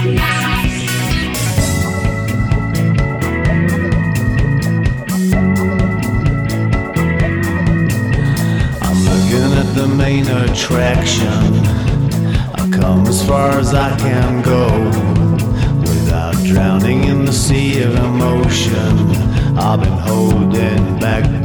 The main attraction. I come as far as I can go without drowning in the sea of emotion. I've been holding back